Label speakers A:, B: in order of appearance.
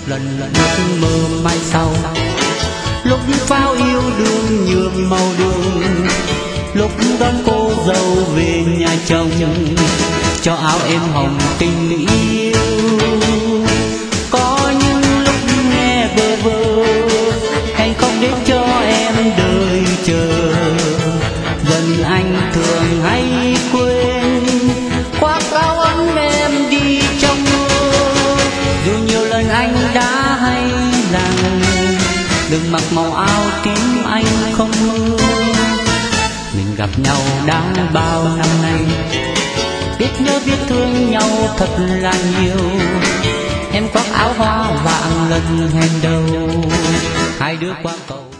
A: lần ước mơ mai sau. Lúc pháo yêu đương nhuộm màu đường, lúc đón cô dâu về nhà chồng, cho áo em hồng tình yêu. Có những lúc nghe bơ vơ, anh không để cho em đợi chờ. Dần anh thường hay quên, khoác áo ấm em đi trong mưa. Dù nhiều lần anh đã hay rằng đừng mặc màu áo tím anh không mưa. Mình gặp nhau đã bao năm nay, biết nhớ biết thương nhau thật là nhiều. Em khoác áo hoa vàng lần hẹn đầu, hai đứa qua cầu.